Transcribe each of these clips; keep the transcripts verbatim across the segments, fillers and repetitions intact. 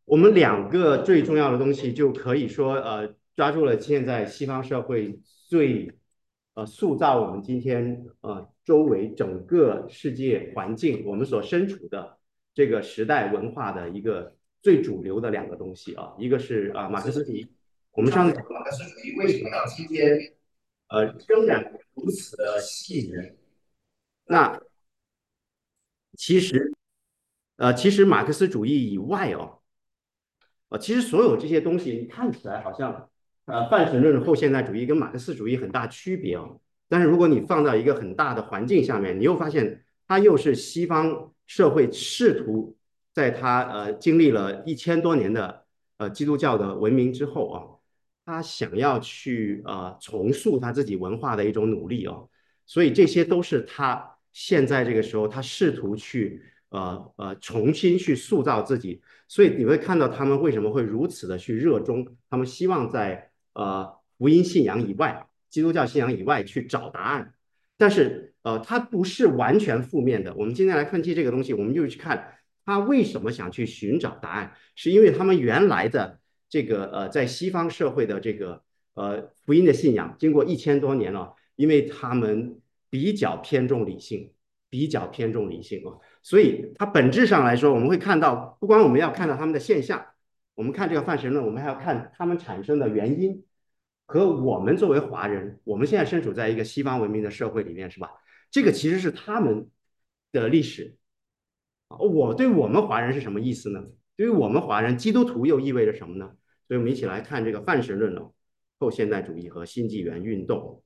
我们两个最重要的东西就可以说，呃，抓住了现在西方社会最，呃，塑造我们今天呃周围整个世界环境，我们所身处的这个时代文化的一个最主流的两个东西啊，一个是啊、呃马克思主义。我们上次讲马克思主义为什么到今天，呃，仍然如此的吸引人？那其实，呃，其实马克思主义以外哦。呃，其实所有这些东西看起来好像，呃，泛神论、后现代主义跟马克思主义很大区别哦。但是如果你放到一个很大的环境下面，你又发现它又是西方社会试图在它呃经历了一千多年的呃基督教的文明之后啊，他想要去呃重塑他自己文化的一种努力哦。所以这些都是他现在这个时候他试图去呃呃重新去塑造自己。所以你会看到他们为什么会如此的去热衷，他们希望在呃福音信仰以外、基督教信仰以外去找答案。但是呃，它不是完全负面的。我们今天来分析这个东西，我们就去看他为什么想去寻找答案，是因为他们原来的这个呃在西方社会的这个呃福音的信仰，经过一千多年了，因为他们比较偏重理性，比较偏重理性啊。所以它本质上来说，我们会看到，不光我们要看到他们的现象，我们看这个泛神论，我们还要看他们产生的原因。和我们作为华人，我们现在身处在一个西方文明的社会里面，是吧？这个其实是他们的历史。我对我们华人是什么意思呢？对于我们华人，基督徒又意味着什么呢？所以我们一起来看这个泛神论哦，后现代主义和新纪元运动。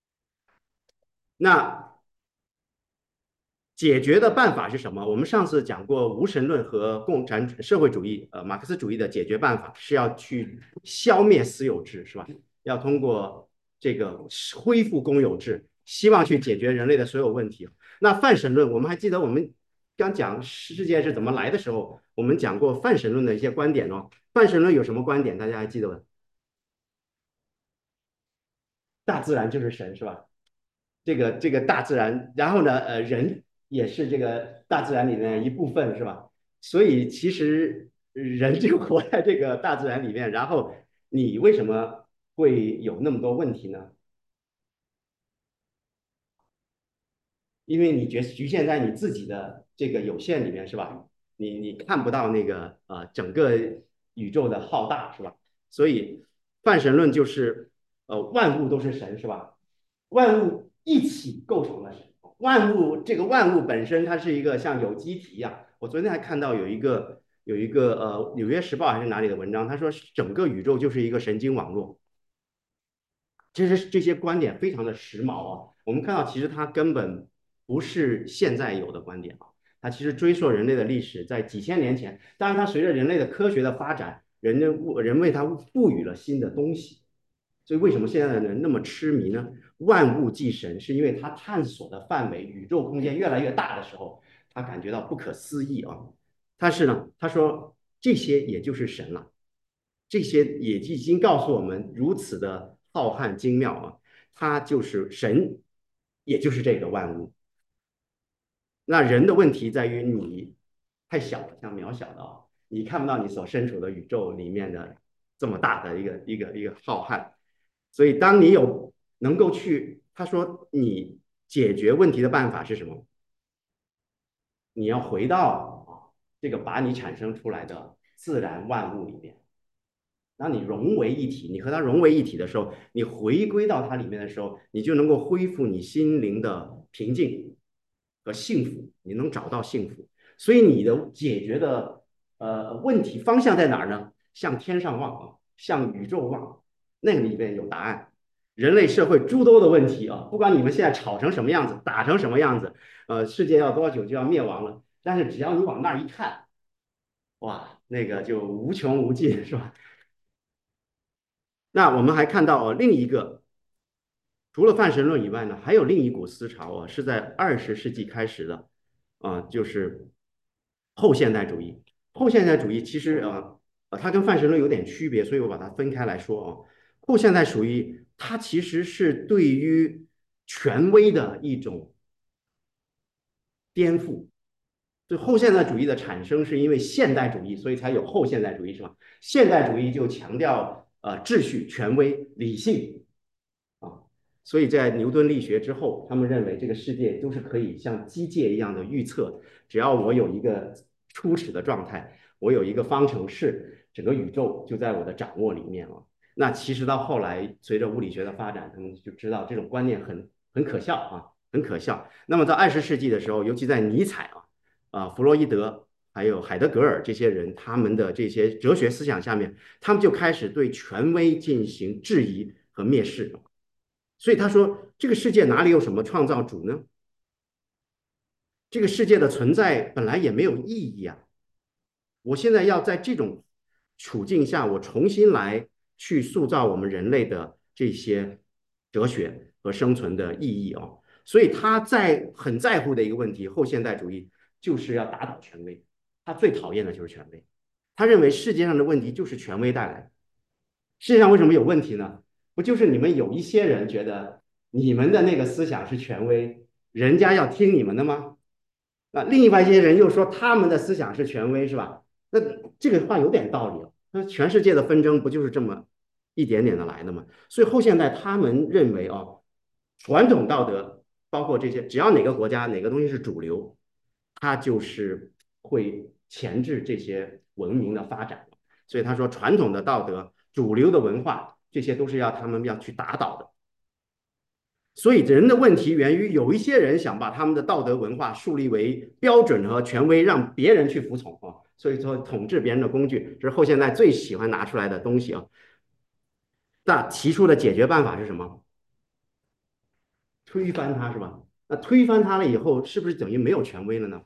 那解决的办法是什么？我们上次讲过无神论和共产社会主义，呃，马克思主义的解决办法是要去消灭私有制，是吧？要通过这个恢复公有制，希望去解决人类的所有问题。那泛神论，我们还记得我们刚讲世界是怎么来的时候，我们讲过泛神论的一些观点哦。泛神论有什么观点？大家还记得吗？大自然就是神，是吧？这个这个大自然，然后呢，呃，人也是这个大自然里面一部分，是吧？所以其实人就活在这个大自然里面，然后你为什么会有那么多问题呢？因为你觉局限在你自己的这个有限里面，是吧？你你看不到那个呃整个宇宙的浩大，是吧？所以泛神论就是呃万物都是神，是吧？万物一起构成了神。万物这个万物本身它是一个像有机体一样。我昨天还看到有一个有一个呃《纽约时报》还是哪里的文章，他说整个宇宙就是一个神经网络。其实这些观点非常的时髦啊。我们看到，其实它根本不是现在有的观点啊，它其实追溯人类的历史，在几千年前。当然，它随着人类的科学的发展，人人为它赋予了新的东西。所以，为什么现在的人那么痴迷呢？万物即神，是因为他探索的范围、宇宙空间越来越大的时候，他感觉到不可思议啊。但是呢，他说这些也就是神了。这些也已经告诉我们如此的浩瀚精妙啊，它就是神，也就是这个万物。那人的问题在于你太小了，像渺小的啊，你看不到你所身处的宇宙里面的这么大的一个一个一个浩瀚。所以当你有能够去，他说你解决问题的办法是什么？你要回到啊这个把你产生出来的自然万物里面。当你融为一体，你和它融为一体的时候，你回归到它里面的时候，你就能够恢复你心灵的平静和幸福，你能找到幸福。所以你的解决的呃问题方向在哪儿呢？向天上望啊，向宇宙望，那个里面有答案。人类社会诸多的问题啊，不管你们现在吵成什么样子，打成什么样子，呃，世界要多久就要灭亡了，但是只要你往那儿一看，哇，那个就无穷无尽，是吧？那我们还看到哦，另一个除了泛神论以外呢，还有另一股思潮啊，是在二十世纪开始的啊，就是后现代主义。后现代主义其实呃呃，它跟泛神论有点区别，所以我把它分开来说啊。后现代主义它其实是对于权威的一种颠覆。 所以后现代主义的产生是因为现代主义，所以才有后现代主义，是吧？现代主义就强调呃秩序、权威、理性啊，所以在牛顿力学之后，他们认为这个世界都是可以像机械一样的预测，只要我有一个初始的状态，我有一个方程式，整个宇宙就在我的掌握里面了。那其实到后来，随着物理学的发展，他们就知道这种观念很很可笑啊，很可笑。那么在二十世纪的时候，尤其在尼采啊、啊弗洛伊德还有海德格尔这些人，他们的这些哲学思想下面，他们就开始对权威进行质疑和蔑视。所以他说，这个世界哪里有什么创造主呢？这个世界的存在本来也没有意义啊！我现在要在这种处境下，我重新来去塑造我们人类的这些哲学和生存的意义哦。所以他在很在乎的一个问题，后现代主义就是要打倒权威，他最讨厌的就是权威。他认为世界上的问题就是权威带来的。世界上为什么有问题呢？不就是你们有一些人觉得你们的那个思想是权威，人家要听你们的吗？啊，另一些人又说他们的思想是权威，是吧？那这个话有点道理哦。那全世界的纷争不就是这么一点点的来的吗？所以后现代他们认为哦，传统道德包括这些，只要哪个国家哪个东西是主流，它就是会钳制这些文明的发展。所以他说，传统的道德、主流的文化，这些都是要他们要去打倒的。所以人的问题源于有一些人想把他们的道德文化树立为标准和权威，让别人去服从啊。所以说，统治别人的工具，这是后现代最喜欢拿出来的东西啊。那提出的解决办法是什么？推翻它是吧？那推翻它了以后，是不是等于没有权威了呢？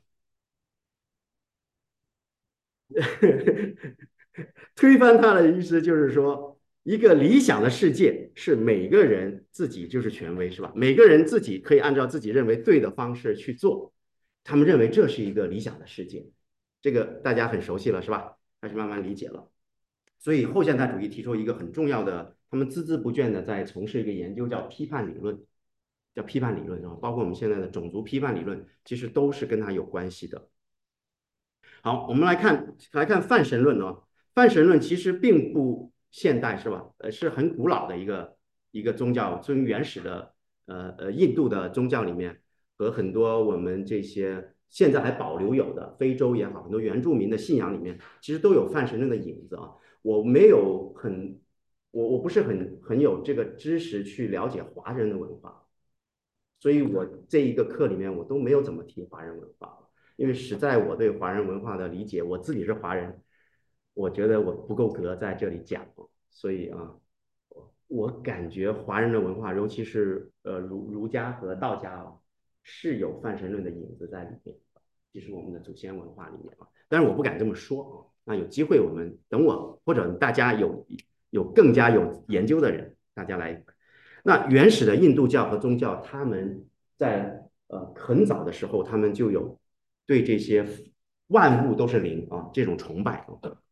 推翻它的意思就是说，一个理想的世界是每个人自己就是权威，是吧？每个人自己可以按照自己认为对的方式去做，他们认为这是一个理想的世界。这个大家很熟悉了，是吧？开始慢慢理解了。所以后现代主义提出一个很重要的，他们孜孜不倦的在从事一个研究，叫批判理论，叫批判理论啊，包括我们现在的种族批判理论，其实都是跟它有关系的。好，我们来看来看泛神论哦。泛神论其实并不现代，是吧？呃，是很古老的一个一个宗教，从原始的呃呃印度的宗教里面，和很多我们这些现在还保留有的非洲也好，很多原住民的信仰里面，其实都有泛神论的影子啊。我没有很，我我不是很很有这个知识去了解华人的文化，所以我这一个课里面我都没有怎么提华人文化。因为实在我对华人文化的理解，我自己是华人，我觉得我不够格在这里讲，所以啊，我感觉华人的文化，尤其是呃儒儒家和道家啊，是有泛神论的影子在里面，其实我们的祖先文化里面啊，但是我不敢这么说啊。那有机会我们等我或者大家有有更加有研究的人，大家来。那原始的印度教和宗教，他们在呃很早的时候，他们就有对这些万物都是灵啊这种崇拜。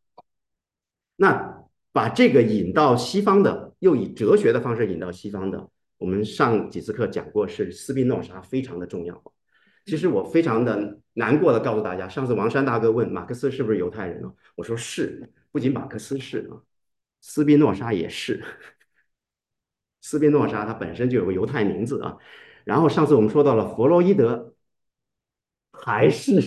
那把这个引到西方的，又以哲学的方式引到西方的，我们上几次课讲过，是斯宾诺莎非常的重要。其实我非常的难过的告诉大家，上次王山大哥问马克思是不是犹太人呢？我说是，不仅马克思是啊，斯宾诺莎也是。斯宾诺莎他本身就有个犹太名字啊。然后上次我们说到了弗洛伊德，还是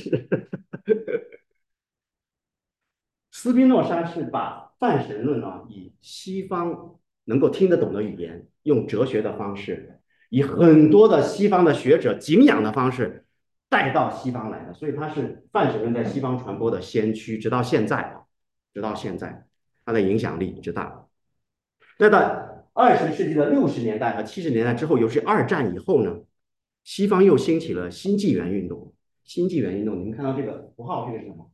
斯宾诺莎是把泛神论啊，以西方能够听得懂的语言，用哲学的方式，以很多的西方的学者敬仰的方式带到西方来的，所以他是泛神论在西方传播的先驱，直到现在啊，直到现在，他的影响力之大。那在二十世纪的六十年代和七十年代之后，尤其二战以后呢，西方又兴起了新纪元运动。新纪元运动，你们看到这个符号，这个是什么？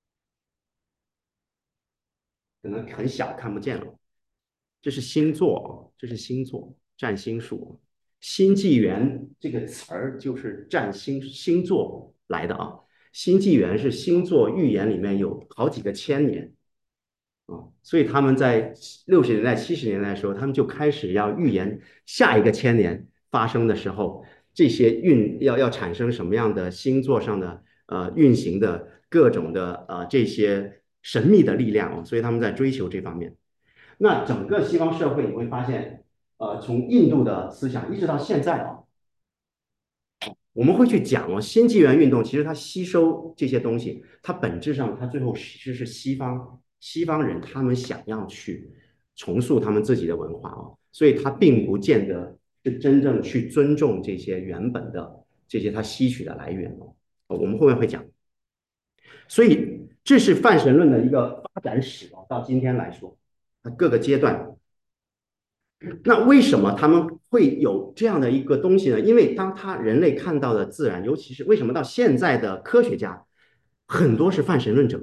可能很小，看不见了。这是星座，这是星座，占星术。新纪元这个词儿就是占星星座来的啊。新纪元是星座预言里面有好几个千年啊，所以他们在六十年代、七十年代的时候，他们就开始要预言下一个千年发生的时候，这些运要要产生什么样的星座上的呃运行的各种的呃这些神秘的力量哦，所以他们在追求这方面。那整个西方社会你会发现，呃，从印度的思想一直到现在啊，我们会去讲哦，新纪元运动其实它吸收这些东西，它本质上它最后其实是西方西方人他们想要去重塑他们自己的文化哦，所以它并不见得是真正去尊重这些原本的这些它吸取的来源哦。我们后面会讲，所以这是泛神论的一个发展史哦，到今天来说，它各个阶段那为什么他们会有这样的一个东西呢？因为当他人类看到的自然，尤其是为什么到现在的科学家很多是泛神论者，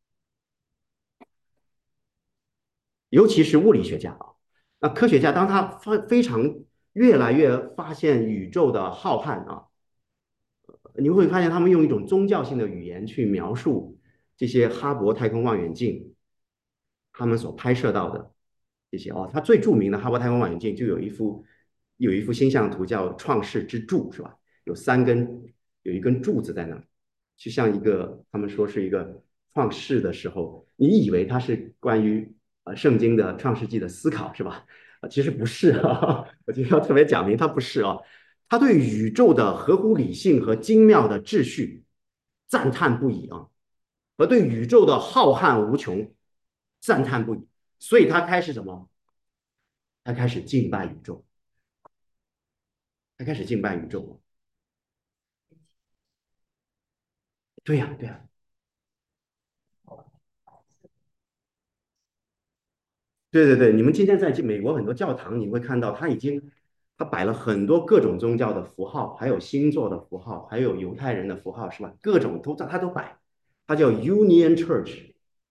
尤其是物理学家啊，那科学家当他发非常越来越发现宇宙的浩瀚啊，你会发现他们用一种宗教性的语言去描述这些哈勃太空望远镜他们所拍摄到的这些哦，它最著名的哈勃太空望远镜就有一幅有一幅星象图叫创世之柱，是吧？有三根有一根柱子在那，就像一个他们说是一个创世的时候，你以为它是关于呃圣经的创世纪的思考，是吧？啊，其实不是啊，我就要特别讲明，它不是啊，他对宇宙的合乎理性和精妙的秩序赞叹不已啊，和对宇宙的浩瀚无穷赞叹不已，所以他开始什么？他开始敬拜宇宙，他开始敬拜宇宙。对呀、啊对呀、啊对对对，你们今天在美国很多教堂，你会看到他已经他摆了很多各种宗教的符号，还有星座的符号，还有犹太人的符号，是吧？各种都他都摆，他叫 Union Church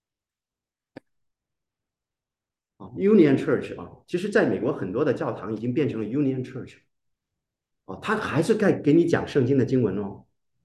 啊，Union Church 啊。其实，在美国很多的教堂已经变成了 Union Church 哦，他还是在给你讲圣经的经文哦。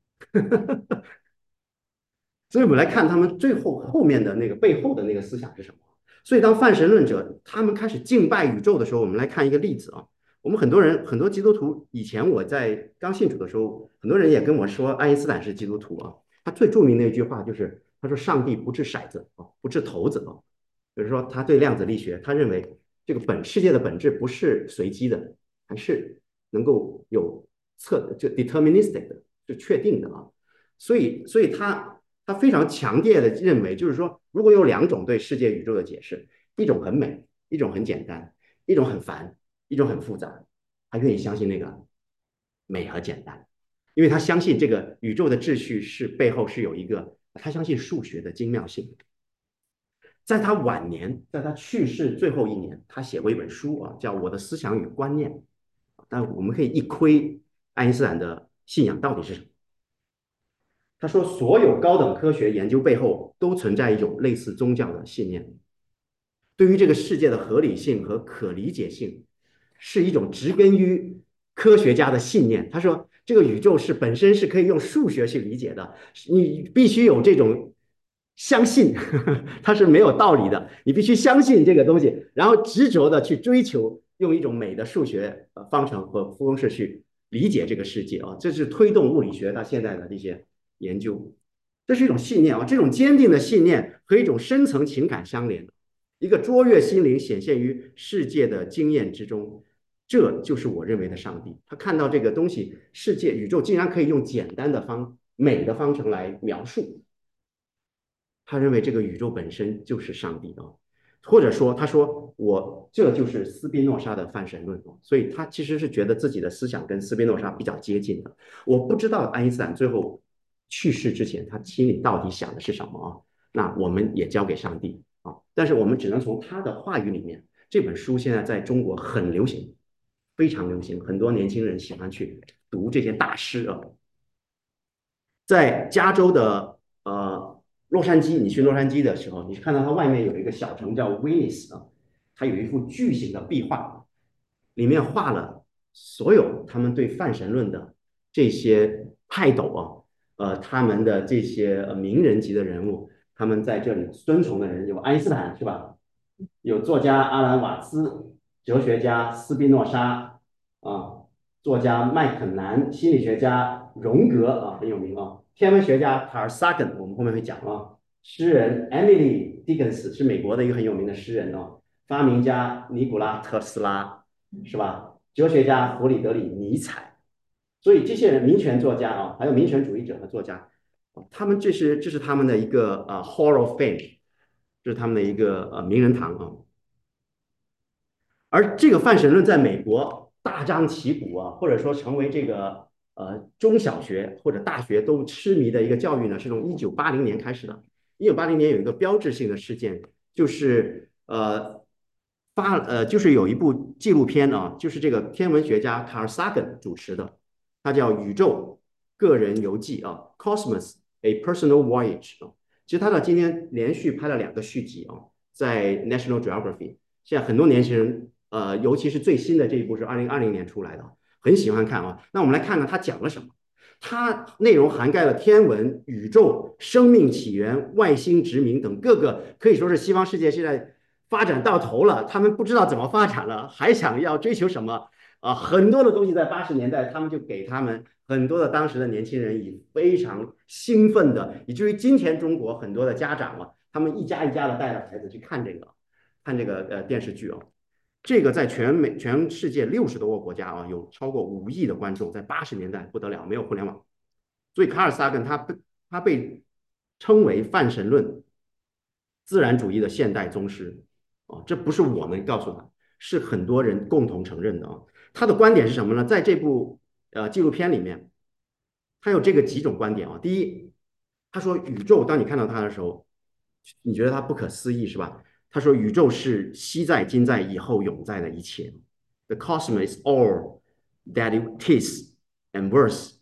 所以我们来看他们最后后面的那个背后的那个思想是什么。所以当泛神论者他们开始敬拜宇宙的时候，我们来看一个例子啊。我们很多人很多基督徒，以前我在刚信主的时候，很多人也跟我说爱因斯坦是基督徒啊。他最著名的一句话就是他说上帝不掷骰子啊，不掷骰子啊。比如说他对量子力学，他认为这个本世界的本质不是随机的，还是能够有测就 deterministic 的，是确定的啊。所以，所以他他非常强烈的认为，就是说，如果有两种对世界宇宙的解释，一种很美，一种很简单，一种很烦，一种很复杂，他愿意相信那个美和简单，因为他相信这个宇宙的秩序是背后是有一个，他相信数学的精妙性。在他晚年，在他去世最后一年，他写过一本书啊，叫《我的思想与观念》。但我们可以一窥爱因斯坦的信仰到底是什么。他说，所有高等科学研究背后都存在一种类似宗教的信念，对于这个世界的合理性和可理解性，是一种植根于科学家的信念。他说，这个宇宙是本身是可以用数学去理解的，你必须有这种相信，它是没有道理的，你必须相信这个东西，然后执着的去追求，用一种美的数学方程和公式去理解这个世界啊，这是推动物理学到现在的这些研究。这是一种信念啊，这种坚定的信念和一种深层情感相连，一个卓越心灵显现于世界的经验之中，这就是我认为的上帝。他看到这个东西，世界宇宙竟然可以用简单的方美的方程来描述，他认为这个宇宙本身就是上帝啊，或者说他说我这就是斯宾诺莎的泛神论，所以他其实是觉得自己的思想跟斯宾诺莎比较接近的。我不知道爱因斯坦最后去世之前，他心里到底想的是什么啊？那我们也交给上帝啊，但是我们只能从他的话语里面。这本书现在在中国很流行，非常流行，很多年轻人喜欢去读这些大师啊。在加州的呃洛杉矶，你去洛杉矶的时候，你看到它外面有一个小城叫威尼斯啊，它有一幅巨型的壁画，里面画了所有他们对泛神论的这些泰斗啊，呃，他们的这些名人级的人物，他们在这里尊崇的人有爱因斯坦是吧？有作家阿兰瓦兹，哲学家斯宾诺莎啊，作家麦肯南，心理学家荣格啊，很有名啊。 天文学家卡尔萨根，我们后面会讲啊。诗人 Emily Dickinson 是美国的一个很有名的诗人哦。发明家尼古拉特斯拉是吧？哲学家弗里德里尼采。所以这些人民权作家啊，还有民权主义者和作家，他们这是这是他们的一个呃 Hall of Fame，这是他们的一个呃名人堂啊。而这个泛神论在美国大张旗鼓啊，或者说成为这个呃中小学或者大学都痴迷的一个教育呢，是从一九八零年开始的。一九八零年有一个标志性的事件，就是呃发呃就是有一部纪录片啊，就是这个天文学家卡尔萨根主持的，它叫《宇宙个人游记》啊，《Cosmos: A Personal Voyage》啊。其实他到今天连续拍了两个续集啊，在 National Geography。现在很多年轻人，呃，尤其是最新的这一部是二零二零年出来的，很喜欢看啊。那我们来看看它讲了什么。它内容涵盖了天文、宇宙、生命起源、外星殖民等各个，可以说是西方世界现在发展到头了，他们不知道怎么发展了，还想要追求什么啊？很多的东西在八十年代，他们就给他们很多的当时的年轻人以非常兴奋的，以至于今天中国很多的家长啊，他们一家一家的带着孩子去看这个。看这个呃电视剧哦，这个在全美全世界六十多个国家啊，有超过五亿的观众。在八十年代不得了，没有互联网，所以卡尔萨根他他被称为泛神论自然主义的现代宗师啊，这不是我们告诉他，是很多人共同承认的啊。他的观点是什么呢？在这部呃纪录片里面，他有这个几种观点啊。第一，他说宇宙，当你看到它的时候，你觉得它不可思议是吧？他说宇宙是昔在、今在、以后永在的一切。The cosmos is all that it is and worse,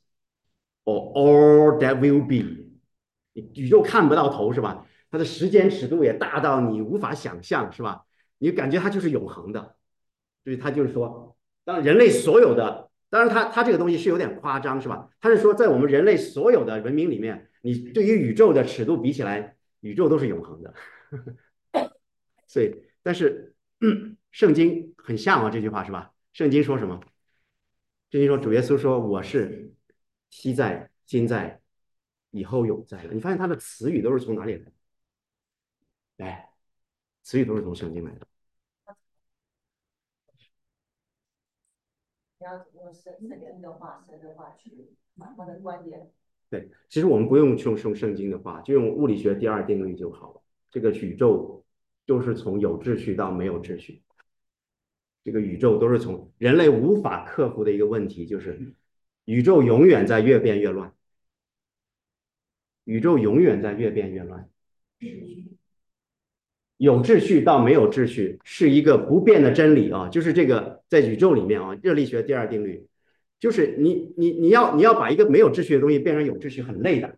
or all that will be。宇宙看不到头是吧？它的时间尺度也大到你无法想象是吧？你感觉它就是永恒的。所以他就是说，当人类所有的，当然他他这个东西是有点夸张是吧？他是说，在我们人类所有的文明里面，你对于宇宙的尺度比起来，宇宙都是永恒的。所以，但是，嗯，圣经很像啊，这句话是吧？圣经说什么？圣经说主耶稣说我是昔在、今在、以后永在的。你发现他的词语都是从哪里来的？哎，词语都是从圣经来的。 你要用圣圣经的话，神的话去把他的观点。 对，其实我们不用用用圣经的话，就用物理学第二定律就好了。这个宇宙就是从有秩序到没有秩序，这个宇宙都是从人类无法克服的一个问题，就是宇宙永远在越变越乱，宇宙永远在越变越乱。有秩序到没有秩序是一个不变的真理啊，就是这个在宇宙里面啊，热力学第二定律，就是你你你要你要把一个没有秩序的东西变成有秩序，很累的。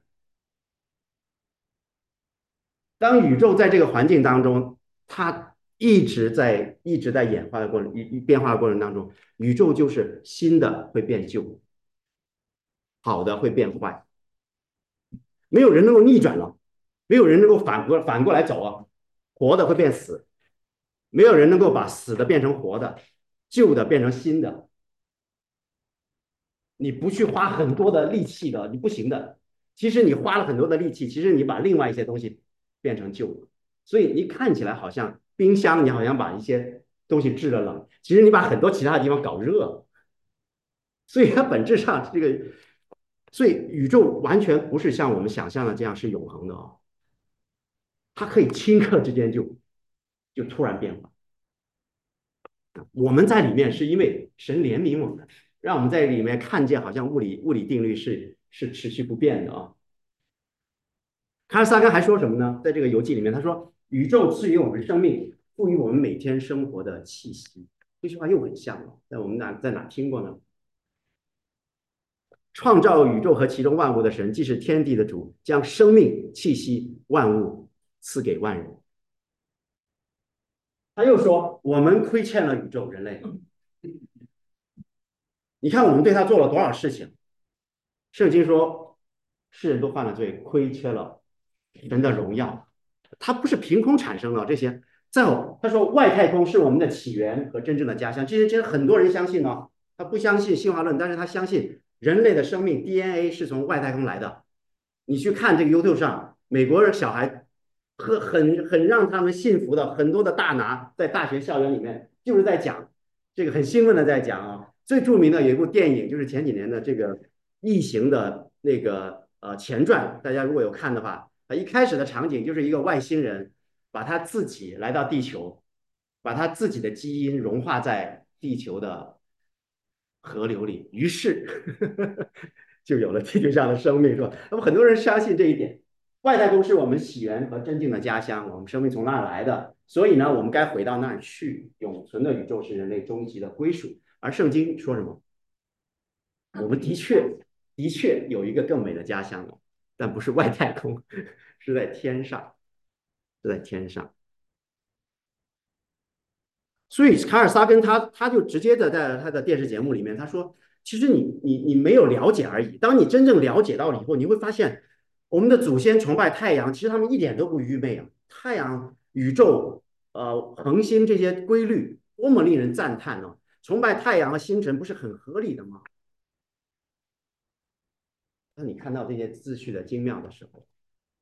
当宇宙在这个环境当中，它一直在一直在演化的过程、一变化的过程当中，宇宙就是新的会变旧，好的会变坏，没有人能够逆转了，没有人能够反过反过来走啊，活的会变死，没有人能够把死的变成活的，旧的变成新的，你不去花很多的力气的，你不行的。其实你花了很多的力气，其实你把另外一些东西变成旧的，所以你看起来好像冰箱，你好像把一些东西制了冷，其实你把很多其他的地方搞热了。所以它本质上这个，所以宇宙完全不是像我们想象的这样是永恒的啊、哦，它可以顷刻之间就就突然变化。我们在里面是因为神怜悯我们，让我们在里面看见好像物理物理定律是是持续不变的啊。卡尔萨根还说什么呢？在这个游记里面，他说宇宙赐予我们生命，赋予我们每天生活的气息。这句话又很像了，在我们哪在哪听过呢？创造宇宙和其中万物的神，既是天地的主，将生命气息万物赐给万人。他又说，我们亏欠了宇宙人类。你看我们对他做了多少事情？圣经说，世人都犯了罪，亏缺了神的荣耀。它不是凭空产生的这些。再有，他说外太空是我们的起源和真正的家乡。这些其实很多人相信哦，他不相信进化论，但是他相信人类的生命 D N A 是从外太空来的。 你去看这个 YouTube 上，美国人小孩很很很让他们信服的很多的大拿在大学校园里面就是在讲这个很兴奋的在讲啊。最著名的有一部电影就是前几年的这个异形的那个呃前传，大家如果有看的话，啊一开始的场景就是一个外星人把他自己来到地球，把他自己的基因融化在地球的河流里，于是就有了地球上的生命，是吧？那么很多人相信这一点，外太空是我们起源和真正的家乡，我们生命从那儿来的，所以呢，我们该回到那儿去。永存的宇宙是人类终极的归属。而圣经说什么？我们的确的确有一个更美的家乡了，但不是外太空，是在天上，是在天上。所以卡尔萨根他他就直接的在他的电视节目里面他说，其实你你你没有了解而已。当你真正了解到了以后，你会发现我们的祖先崇拜太阳，其实他们一点都不愚昧啊。太阳、宇宙、呃恒星这些规律多么令人赞叹呢？崇拜太阳和星辰不是很合理的吗？当你看到这些秩序的精妙的时候，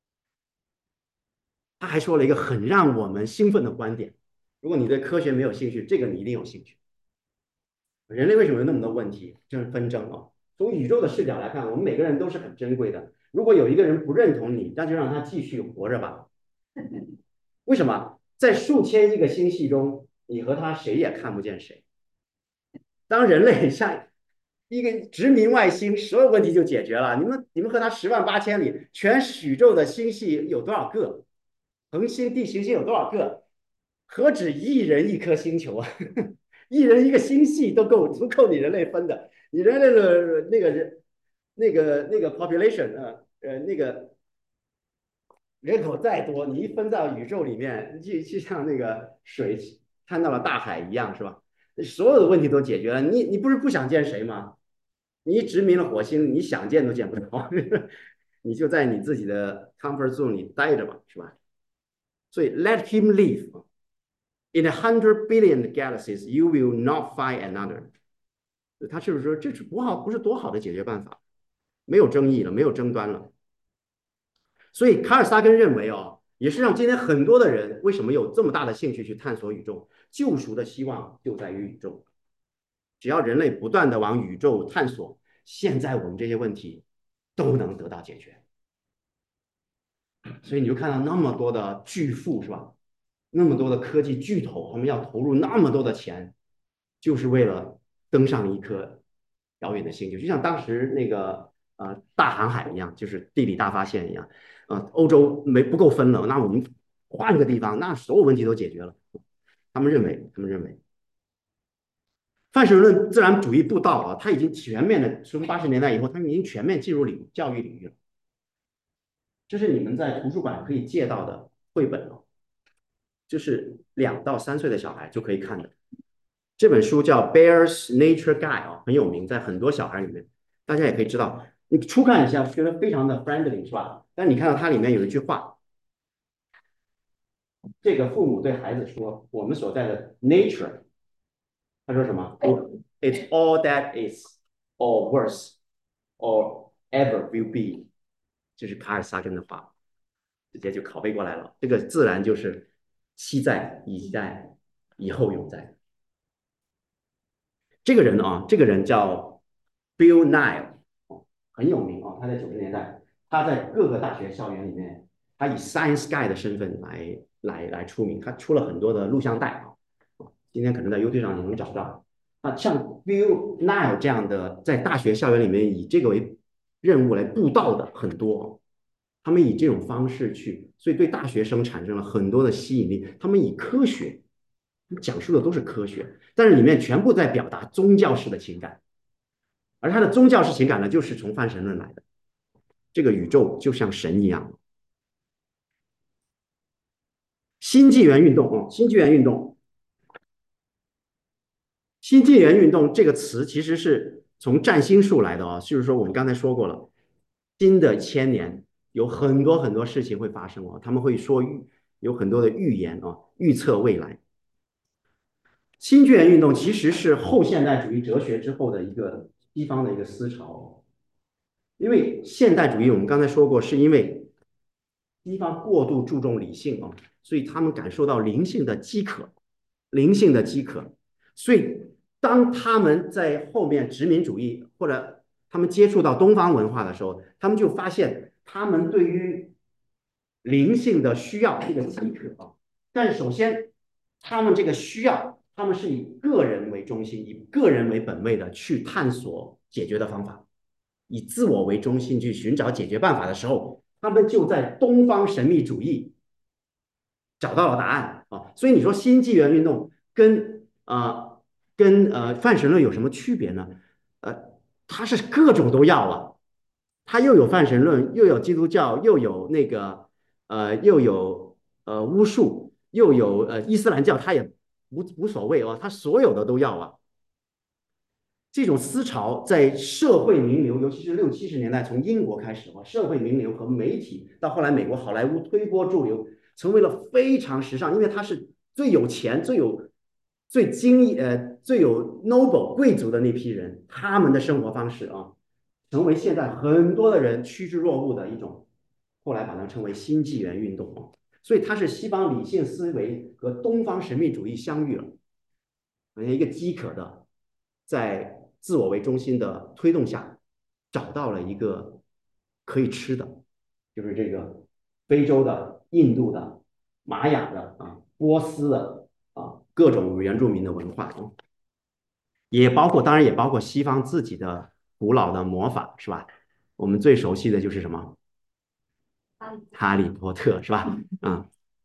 他还说了一个很让我们兴奋的观点。如果你对科学没有兴趣，这个你一定有兴趣。人类为什么有那么多问题？这是纷争啊！从宇宙的视角来看，我们每个人都是很珍贵的。如果有一个人不认同你，那就让他继续活着吧。为什么？在数千亿个星系中，你和他谁也看不见谁。当人类像一个殖民外星，所有问题就解决了。你们你们和他十万八千里，全宇宙的星系有多少个？恒星、地行星有多少个？何止一人一颗星球啊！一人一个星系都够足够你人类分的。你人类的那个人那个那个 population 啊，呃，那个人口再多，你一分到宇宙里面，就就像那个水摊到了大海一样，是吧？所有的问题都解决了。你你不是不想见谁吗？你一殖民了火星，你想见都见不着，你就在你自己的 comfort zone 里待着吧，是吧？所以 let him live. In a hundred billion galaxies, you will not find another. 他是不是说这是不好，不是多好的解决办法？没有争议了，没有争端了。所以卡尔萨根认为哦，也是让今天很多的人为什么有这么大的兴趣去探索宇宙？救赎的希望就在于宇宙。只要人类不断的往宇宙探索，现在我们这些问题都能得到解决。所以你就看到那么多的巨富，是吧？那么多的科技巨头，他们要投入那么多的钱，就是为了登上一颗遥远的星球，就像当时那个呃大航海一样，就是地理大发现一样。呃，欧洲没不够分了，那我们换个地方，那所有问题都解决了。他们认为，他们认为，范式论自然主义布道啊，它已经全面的从八十年代以后，它已经全面进入领教育领域了。这是你们在图书馆可以借到的绘本哦，就是两到三岁的小孩就可以看的。这本书叫《Bear's Nature Guide》哦，很有名，在很多小孩里面，大家也可以知道。你初看一下，觉得非常的 friendly 是吧？但你看到它里面有一句话，这个父母对孩子说：“我们所在的 nature，他说什么 ？It's all that is, or worse, or ever will be。”这是卡尔萨根的话，直接就拷贝过来了。这个自然就是昔在、已在、以后永在。这个人啊，这个人叫 Bill Nye，很有名啊。他在九十年代，他在各个大学校园里面，他以 Science Guy 的身份来来来出名。他出了很多的录像带啊，今天可能在 YouTube 上你能找到。啊，像 Bill Nye 这样的，在大学校园里面以这个为任务来布道的很多，他们以这种方式去，所以对大学生产生了很多的吸引力。他们以科学讲述的都是科学，但是里面全部在表达宗教式的情感，而他的宗教式情感呢，就是从泛神论来的。这个宇宙就像神一样。新纪元运动哦，新纪元运动，新纪元运动这个词其实是从占星术来的啊、哦，就是说我们刚才说过了，新的千年有很多很多事情会发生哦，他们会说有很多的预言啊、哦，预测未来。新纪元运动其实是后现代主义哲学之后的一个西方的一个思潮。 因为现代主义我们刚才说过，是因为西方过度注重理性啊，所以他们感受到灵性的饥渴，灵性的饥渴，所以当他们在后面殖民主义或者他们接触到东方文化的时候，他们就发现他们对于灵性的需要这个饥渴啊，但首先他们这个需要，他们是以个人为中心，以个人为本位的去探索解决的方法，以自我为中心去寻找解决办法的时候，他们就在东方神秘主义找到了答案啊。所以你说新纪元运动跟啊、呃、跟呃泛神论有什么区别呢？呃，它是各种都要了，它又有泛神论，又有基督教，又有那个呃又有呃巫术，又有呃伊斯兰教，它也无无所谓哦，它所有的都要啊。这种思潮在社会名流，尤其是六七十年代从英国开始啊，社会名流和媒体到后来美国好莱坞推波助流，成为了非常时尚，因为他是最有钱、最有最精呃最有 noble 贵族的那批人，他们的生活方式啊，成为现在很多的人趋之若鹜的一种，后来把它称为新纪元运动啊。所以它是西方理性思维和东方神秘主义相遇了，好像一个饥渴的，在自我为中心的推动下，找到了一个可以吃的，就是这个非洲的、印度的、玛雅的啊、波斯的啊各种原住民的文化啊，也包括当然也包括西方自己的古老的魔法，是吧？我们最熟悉的就是什么？哈利波特，是吧？啊，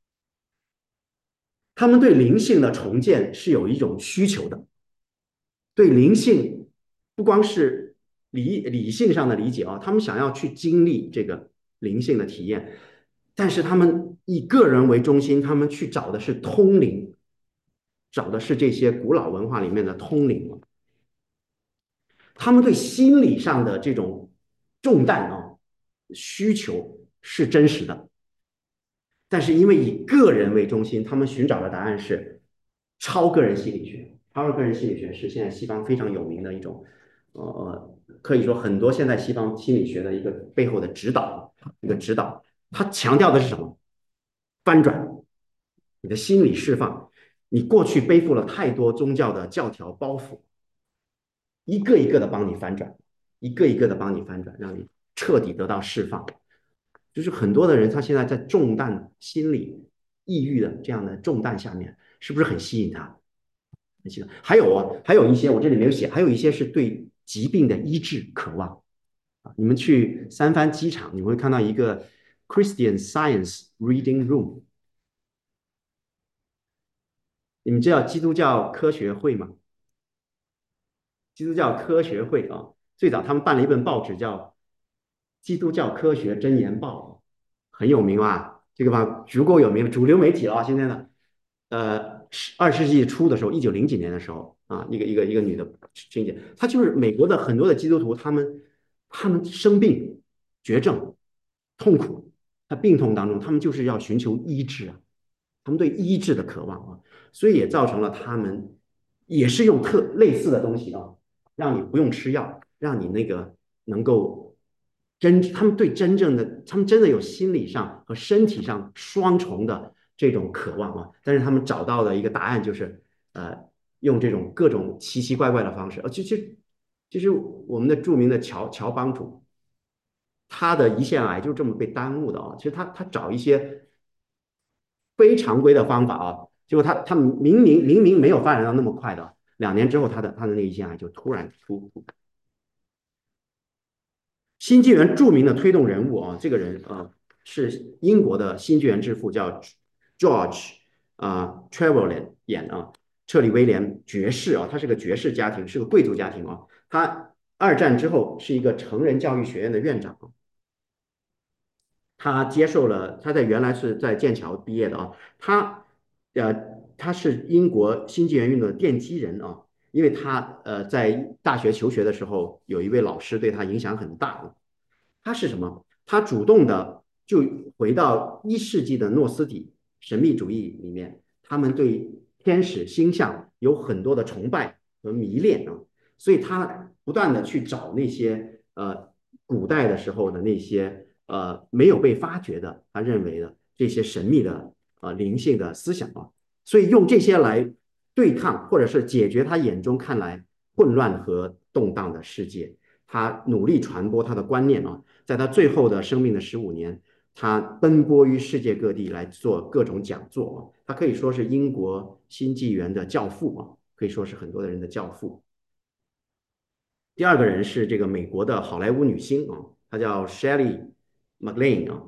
他们对灵性的重建是有一种需求的，对灵性不光是理理性上的理解啊，他们想要去经历这个灵性的体验，但是他们以个人为中心，他们去找的是通灵，找的是这些古老文化里面的通灵。他们对心理上的这种重担啊需求是真实的，但是因为以个人为中心，他们寻找的答案是超个人心理学。超个人心理学是现在西方非常有名的一种，呃，可以说很多现在西方心理学的一个背后的指导，一个指导。它强调的是什么？翻转你的心理释放。你过去背负了太多宗教的教条包袱，一个一个的帮你翻转，一个一个的帮你翻转，让你彻底得到释放。就是很多的人，他现在在重担心理、抑郁的这样的重担下面，是不是很吸引他？很吸引。还有啊，还有一些我这里没有写，还有一些是对疾病的医治渴望啊。你们去三藩机场，你会看到一个 Christian Science Reading Room，你们知道基督教科学会吗？基督教科学会啊，最早他们办了一本报纸叫《基督教科学箴言报》，很有名啊，这个吧足够有名，主流媒体了啊。现在呢，呃，二十世纪初的时候，一九零几年的时候啊，一个一个一个女的青姐，她就是美国的很多的基督徒，他们他们生病、绝症、痛苦，在病痛当中，他们就是要寻求医治啊，他们对医治的渴望啊，所以也造成了他们也是用特类似的东西啊。让你不用吃药，让你那个能够真，他们对真正的，他们真的有心理上和身体上双重的这种渴望啊。但是他们找到的一个答案就是，呃，用这种各种奇奇怪怪的方式，呃，就就就是我们的著名的乔乔帮主，他的胰腺癌就这么被耽误的啊。其实他他找一些非常规的方法啊，结果他他明明明明没有发展到那么快的，两年之后他的他的那胰腺癌就突然突新纪元著名的推动人物啊，这个人啊是英国的新纪元之父，叫 George 啊 Trevelyan 演啊，彻里威廉爵士啊，他是个爵士家庭，是个贵族家庭啊。他二战之后是一个成人教育学院的院长，他接受了他在原来是在剑桥毕业的啊，他呃他是英国新纪元运动的奠基人啊，因为他呃在大学求学的时候，有一位老师对他影响很大。他是什么？他主动的就回到一世纪的诺斯底神秘主义里面，他们对天使星象有很多的崇拜和迷恋啊，所以他不断的去找那些呃古代的时候的那些呃没有被发掘的，他认为的这些神秘的呃灵性的思想啊，所以用这些来对抗或者是解决他眼中看来混乱和动荡的世界。他努力传播他的观念啊，在他最后的生命的十五年，他奔波于世界各地来做各种讲座啊，他可以说是英国新纪元的教父啊，可以说是很多的人的教父。第二个人是这个美国的好莱坞女星啊，她叫 Shelley MacLaine 啊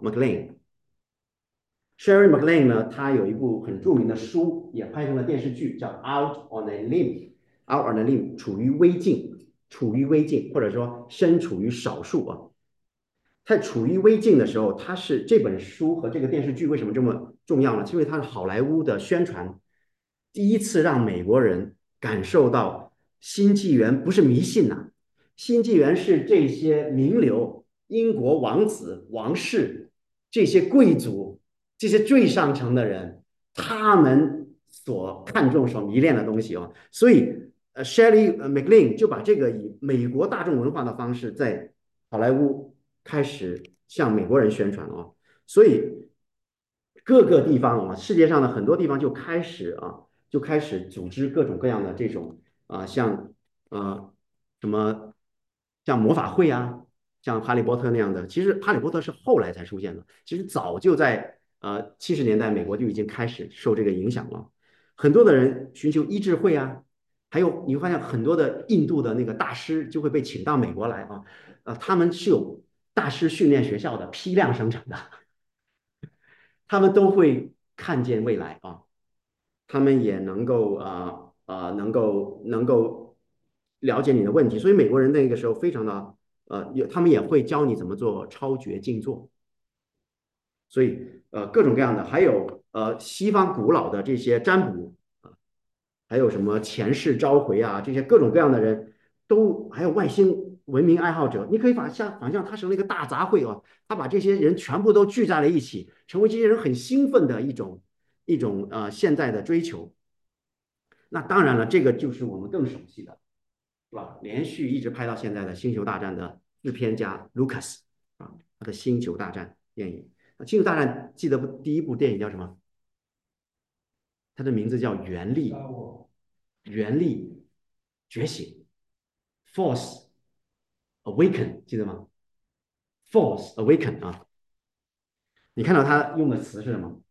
，MacLaine。Shelley MacLaine 呢，她有一部很著名的书，也拍成了电视剧，叫《Out on a Limb》。Out on a Limb，处于危境，处于危境，或者说身处于少数啊。在处于危境的时候，它是这本书和这个电视剧为什么这么重要呢？因为它是好莱坞的宣传，第一次让美国人感受到新纪元不是迷信呐、啊，新纪元是这些名流、英国王子、王室、这些贵族、这些最上层的人，他们所看重、所迷恋的东西哦。所以，呃，Shelley MacLaine 就把这个以美国大众文化的方式在好莱坞开始向美国人宣传啊，所以各个地方啊，世界上的很多地方就开始啊，就开始组织各种各样的这种啊，像呃什么像魔法会啊，像哈利波特那样的。其实哈利波特是后来才出现的，其实早就在呃七十年代美国就已经开始受这个影响了。很多的人寻求医治会啊，还有你会发现很多的印度的那个大师就会被请到美国来啊，呃，他们是有大师训练学校的，批量生产的，他们都会看见未来啊，他们也能够啊啊、呃呃、能够能够了解你的问题，所以美国人那个时候非常的呃，他们也会教你怎么做超觉静坐，所以呃各种各样的，还有呃西方古老的这些占卜啊，还有什么前世召回啊，这些各种各样的人都还有外星文明爱好者，你可以把像好像他成了一个大杂烩啊，他把这些人全部都聚在了一起，成为这些人很兴奋的一种一种呃现在的追求。那当然了，这个就是我们更熟悉的，是吧？连续一直拍到现在的《星球大战》的制片家 Lucas 啊，他的《星球大战》电影。那《星球大战》记得不？第一部电影叫什么？它的名字叫《原力》，原力觉醒 （Force Awaken），记得吗？Force Awaken 啊，你看到他用的词是什么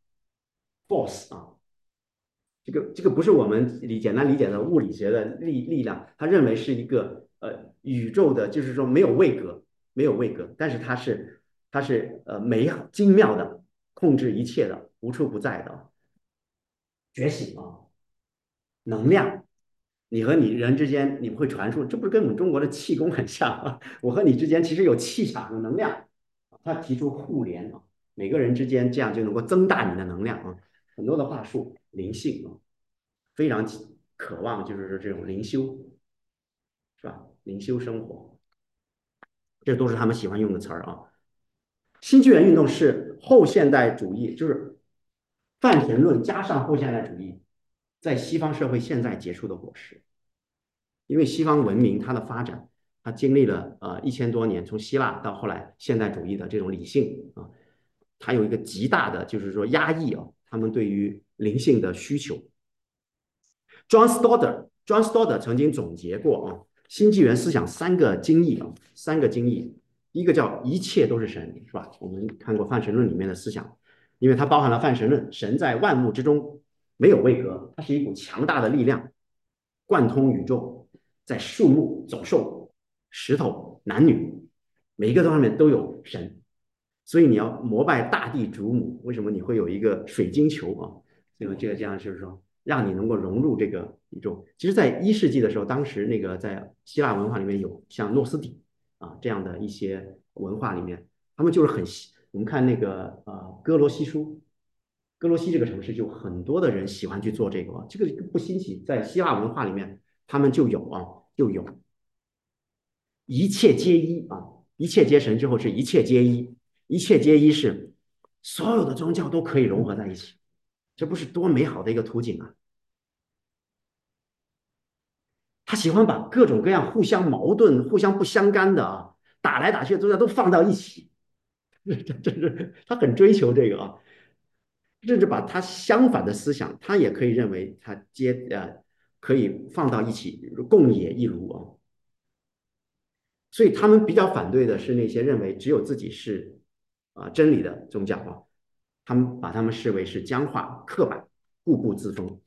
？Force 啊，这个这个不是我们理简单理解的物理学的力力量，他认为是一个呃宇宙的，就是说没有位格，没有位格，但是它是它是呃美好精妙的，控制一切的，无处不在的觉醒啊，能量。你和你人之间，你不会传输，这不是跟我们中国的气功很像啊？我和你之间其实有气场、有能量。他提出互联啊，每个人之间这样就能够增大你的能量啊。很多的话术，灵性啊，非常渴望就是说这种灵修，是吧？灵修生活，这都是他们喜欢用的词儿啊。新纪元运动是后现代主义，就是泛神论加上后现代主义，在西方社会现在结出的果实。因为西方文明它的发展，它经历了呃一千多年，从希腊到后来现代主义的这种理性啊，它有一个极大的就是说压抑啊，他们对于灵性的需求。John Stoddard，John Stoddard 曾经总结过啊，新纪元思想三个精义啊，三个精义，一个叫一切都是神，是吧？我们看过泛神论里面的思想，因为它包含了泛神论，神在万物之中没有位格，它是一股强大的力量，贯通宇宙，在树木、走兽、石头、男女，每一个方面都有神，所以你要膜拜大地主母。为什么你会有一个水晶球啊？这个这个这样就是说，让你能够融入这个宇宙。其实，在一世纪的时候，当时那个在希腊文化里面有像诺斯底啊这样的一些文化里面，他们就是很我们看那个呃哥罗西书，哥罗西这个城市就很多的人喜欢去做这个啊，这个不新奇，在希腊文化里面他们就有啊就有，一切皆一啊，一切皆神之后是一切皆一，一切皆一是所有的宗教都可以融合在一起，这不是多美好的一个图景啊！他喜欢把各种各样互相矛盾、互相不相干的啊， 打来打去的宗教都放到一起，这这是他很追求这个啊，甚至把他相反的思想，他也可以认为他接呃可以放到一起，共冶一炉啊。所以他们比较反对的是那些认为只有自己是啊、呃真理的宗教啊，他们把他们视为是僵化、刻板、固步自封。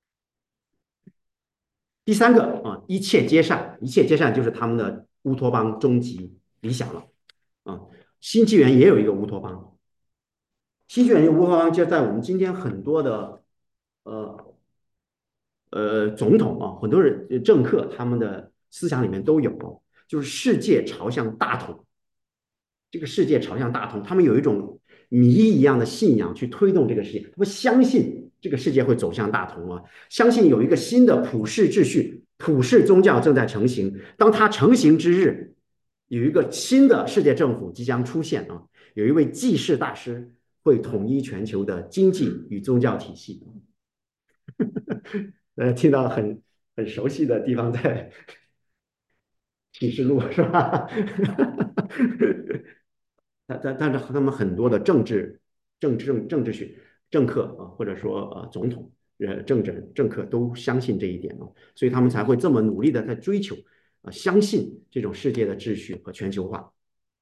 第三个啊，一切皆善，一切皆善就是他们的乌托邦终极理想了啊。新纪元也有一个乌托邦，新纪元有乌托邦就在我们今天很多的呃呃总统啊，很多人政客他们的思想里面都有，就是世界朝向大同，这个世界朝向大同，他们有一种迷一样的信仰去推动这个世界，他们相信这个世界会走向大同啊，相信有一个新的普世秩序、普世宗教正在成型。当它成型之日，有一个新的世界政府即将出现啊，有一位济世大师会统一全球的经济与宗教体系。呃，听到很很熟悉的地方在启示录是吧？但但但是他们很多的政治政治政政治学政客啊，或者说呃总统呃政治政客都相信这一点啊，所以他们才会这么努力的在追求啊，相信这种世界的秩序和全球化。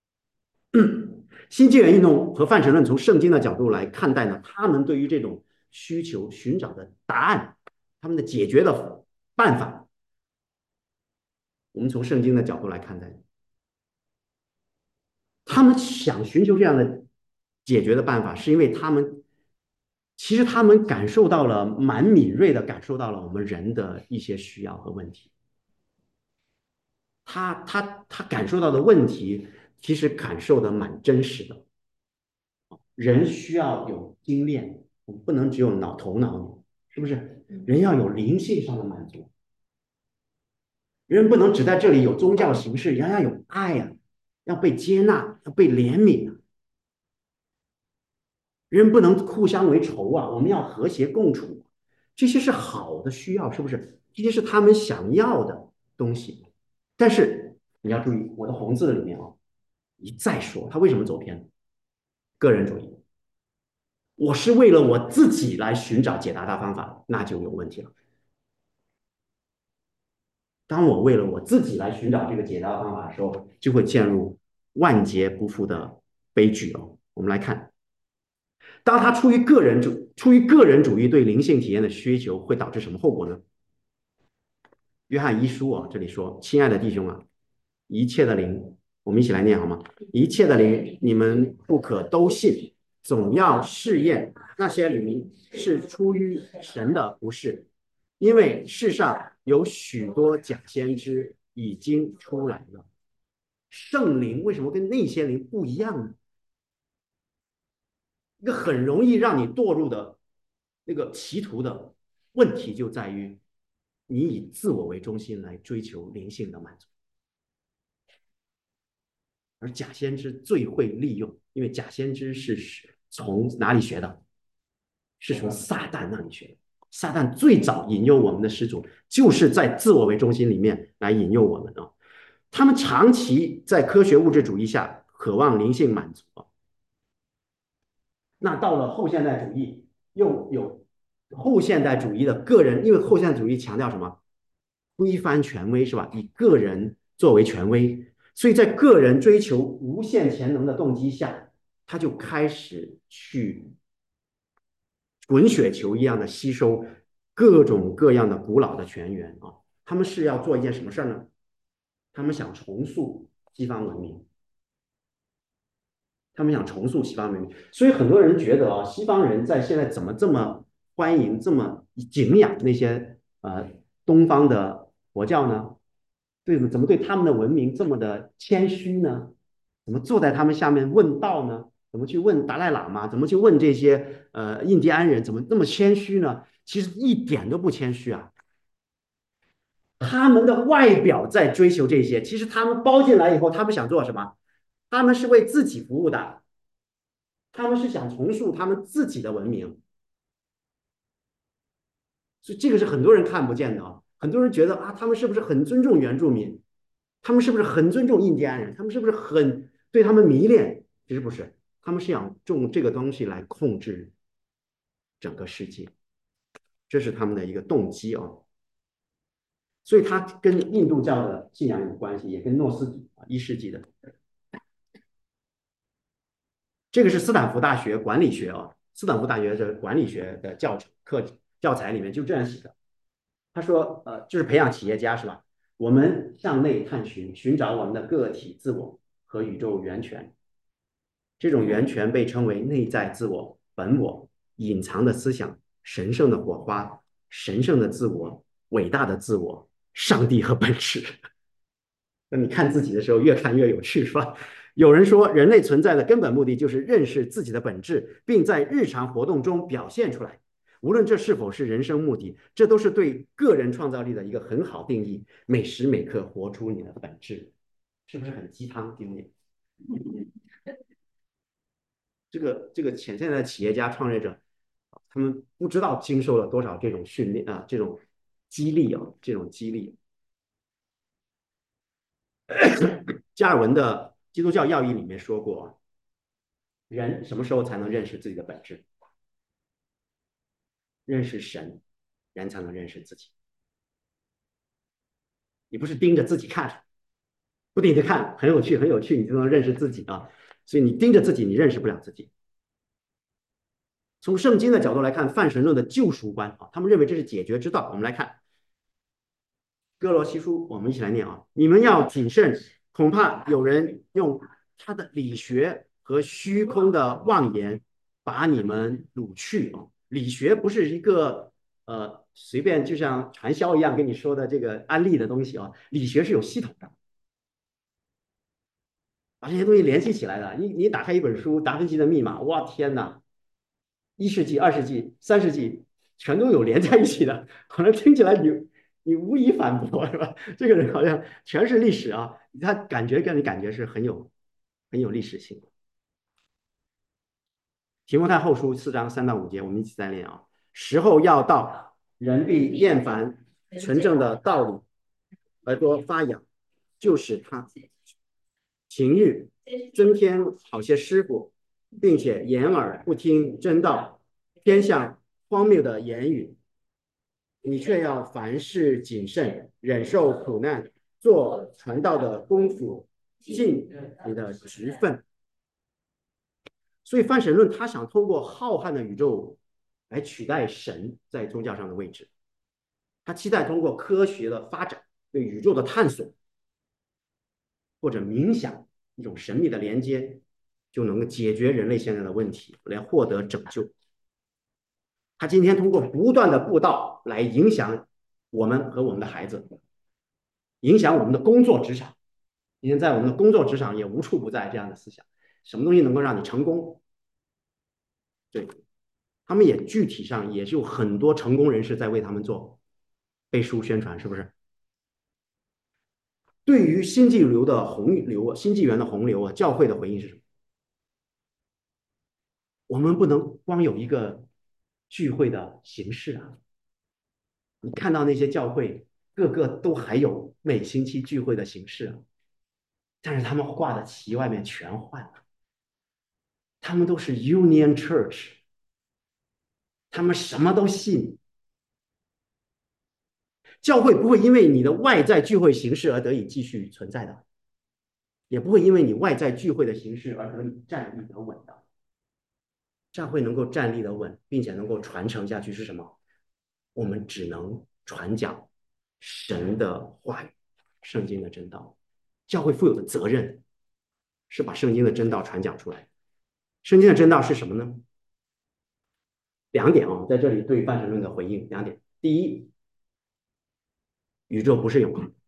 新纪元运动和泛神论从圣经的角度来看待呢，他们对于这种需求寻找的答案，他们的解决的办法，我们从圣经的角度来看待。他们想寻求这样的解决的办法，是因为他们其实他们感受到了蛮敏锐的感受到了我们人的一些需要和问题。他他他感受到的问题，其实感受的蛮真实的。人需要有精炼，不能只有脑头脑，是不是？人要有灵性上的满足，人不能只在这里有宗教形式，人要有爱呀、啊，要被接纳，要被怜悯、啊。人不能互相为仇啊，我们要和谐共处，这些是好的需要，是不是？这些是他们想要的东西。但是你要注意，我的红字里面啊，一再说他为什么走偏，个人主义。我是为了我自己来寻找解答的方法，那就有问题了。当我为了我自己来寻找这个解答的方法的时候，就会陷入万劫不复的悲剧哦。我们来看。当他出于个人主出于个人主义对灵性体验的需求，会导致什么后果呢？约翰一书啊，这里说：“亲爱的弟兄啊，一切的灵，我们一起来念好吗？一切的灵，你们不可都信，总要试验那些灵是出于神的，不是，因为世上有许多假先知已经出来了。圣灵为什么跟那些灵不一样呢？一个很容易让你堕入的那个歧途的问题就在于，你以自我为中心来追求灵性的满足，而假先知最会利用，因为假先知是从哪里学的？是从撒旦那里学的。撒旦最早引诱我们的始祖，就是在自我为中心里面来引诱我们啊。他们长期在科学物质主义下渴望灵性满足啊。那到了后现代主义，又有后现代主义的个人，因为后现代主义强调什么？推翻权威是吧？以个人作为权威，所以在个人追求无限潜能的动机下，他就开始去滚雪球一样的吸收各种各样的古老的泉源啊。他们是要做一件什么事呢？他们想重塑西方文明。他们想重塑西方文明，所以很多人觉得啊，西方人在现在怎么这么欢迎、这么敬仰那些呃东方的佛教呢？对，怎么对他们的文明这么的谦虚呢？怎么坐在他们下面问道呢？怎么去问达赖喇嘛？怎么去问这些呃印第安人？怎么那么谦虚呢？其实一点都不谦虚啊！他们的外表在追求这些，其实他们包进来以后，他们想做什么？他们是为自己服务的。他们是想重塑他们自己的文明，所以这个是很多人看不见的啊。很多人觉得啊，他们是不是很尊重原住民？ 他们是不是很尊重印第安人？他们是不是很对他们迷恋？其实不是，他们是想用这个东西来控制整个世界，这是他们的一个动机啊。所以它跟印度教的信仰有关系，也跟诺斯底啊一世纪的。这个是斯坦福大学管理学啊，斯坦福大学的管理学的教程课教材里面就这样写的。他说，呃，就是培养企业家是吧？我们向内探寻，寻找我们的个体自我和宇宙源泉。这种源泉被称为内在自我、本我、隐藏的思想、神圣的火花、神圣的自我、伟大的自我、上帝和本质。那你看自己的时候，越看越有趣，是吧？有人说，人类存在的根本目的就是认识自己的本质，并在日常活动中表现出来。无论这是否是人生目的，这都是对个人创造力的一个很好定义。每时每刻活出你的本质，是不是很鸡汤？丁丁，这个这个潜在的企业家创业者，他们不知道经受了多少这种训练啊，这种激励啊，这种激励。加尔文的《基督教要义》里面说过，人什么时候才能认识自己的本质？认识神，人才能认识自己。你不是盯着自己看，不停的看，很有趣，很有趣，你就能认识自己啊。所以你盯着自己，你认识不了自己。从圣经的角度来看，泛神论的救赎观啊，他们认为这是解决之道。我们来看哥罗西书，我们一起来念啊。你们要谨慎，恐怕有人用他的理学和虚空的妄言把你们掳去啊。理学不是一个呃随便就像传销一样跟你说的这个安利的东西啊，理学是有系统的，把这些东西联系起来的。你你打开一本书《达芬奇的密码》，哇天哪，一世纪、二世纪、三世纪全都有连在一起的，好像听起来你你无以反驳是吧？这个人好像全是历史啊，他感觉跟你感觉是很有很有历史性。提摩太后书四章三到五节，我们一起再练啊。时候要到，人必厌烦纯正的道理，耳朵发痒，就使他情欲增添好些师傅，并且掩耳不听真道，偏向荒谬的言语。你却要凡事谨慎，忍受苦难，做传道的功夫，尽你的职分。所以泛神论他想通过浩瀚的宇宙来取代神在宗教上的位置，他期待通过科学的发展对宇宙的探索，或者冥想一种神秘的连接，就能够解决人类现在的问题，来获得拯救。他今天通过不断的布道来影响我们和我们的孩子，影响我们的工作职场。今天在我们的工作职场也无处不在这样的思想，什么东西能够让你成功？对，他们也具体上也是有很多成功人士在为他们做背书宣传，是不是？对于新纪流的洪流，新纪元的洪流啊，教会的回应是什么？我们不能光有一个聚会的形式啊！你看到那些教会，个个都还有每星期聚会的形式啊，但是他们挂的旗外面全换了，他们都是 Union Church，他们什么都信。教会不会因为你的外在聚会形式而得以继续存在的，也不会因为你外在聚会的形式而得以站立得稳的。教会能够站立得稳，并且能够传承下去是什么？我们只能传讲神的话语，圣经的真道。教会负有的责任是把圣经的真道传讲出来。圣经的真道是什么呢？两点啊，在这里对泛神论的回应两点。第一，宇宙不是永恒，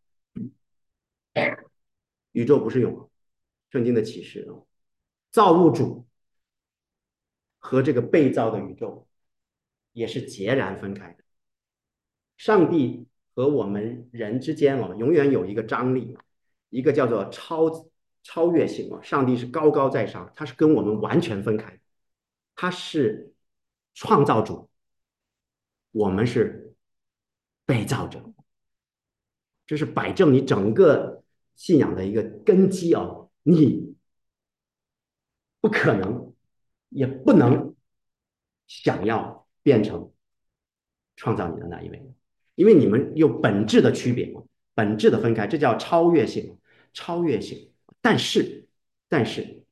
宇宙不是永恒。圣经的启示啊，造物主和这个被造的宇宙也是截然分开的。上帝和我们人之间哦，永远有一个张力，一个叫做超超越性啊。上帝是高高在上，他是跟我们完全分开，他是创造主，我们是被造者，这是摆正你整个信仰的一个根基啊，你不可能，也不能想要变成创造你的那一位，因为你们有本质的区别，本质的分开，这叫超越性，超越性。但是，但是，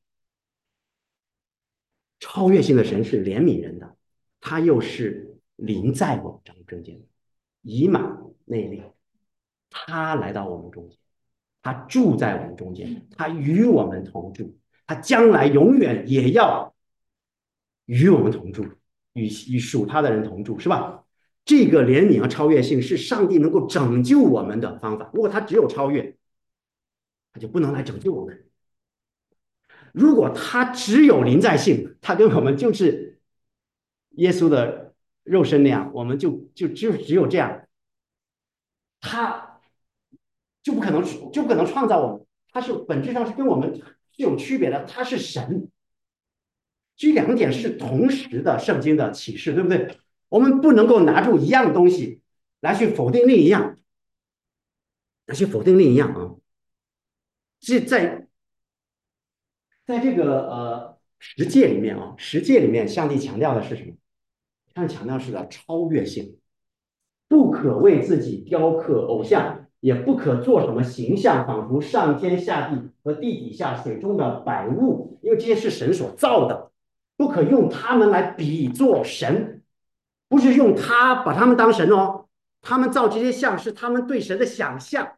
超越性的神是怜悯人的，他又是临在我们中间，以马内利，他来到我们中间，他住在我们中间，他与我们同住，他将来永远也要与我们同住，与与属他的人同住，是吧？这个怜悯和超越性是上帝能够拯救我们的方法。如果他只有超越，他就不能来拯救我们。如果他只有临在性，他跟我们就是耶稣的肉身那样，我们就就就只有这样，他就不可能就不可能创造我们。他是本质上是跟我们是有区别的，他是神。这两点是同时的圣经的启示，对不对？我们不能够拿出一样东西来去否定另一样，来去否定另一样啊。这在在这个呃十诫里面啊，十诫里面，上帝强调的是什么？上帝强调是的超越性，不可为自己雕刻偶像，也不可做什么形象，仿佛上天下地和地底下水中的百物，因为这些是神所造的，不可用他们来比作神，不是用他把他们当神哦，他们造这些像是他们对神的想象，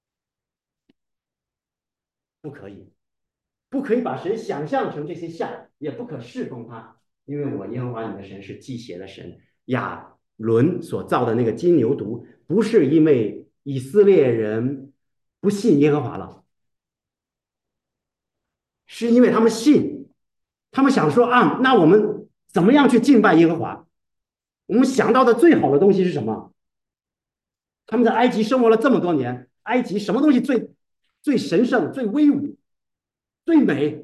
不可以。不可以把神想象成这些像，也不可侍奉他，因为我耶和华你的神是祭邪的神。亚伦所造的那个金牛犊，不是因为以色列人不信耶和华了，是因为他们信，他们想说啊，那我们怎么样去敬拜耶和华？我们想到的最好的东西是什么？他们在埃及生活了这么多年，埃及什么东西最最神圣、最威武、最美？